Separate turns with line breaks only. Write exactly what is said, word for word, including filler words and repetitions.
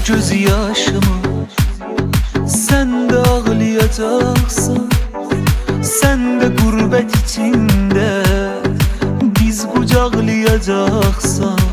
göz yaşımı sen de ağlayacaksan, sen de gurbet içinde biz kucaklayacaksan,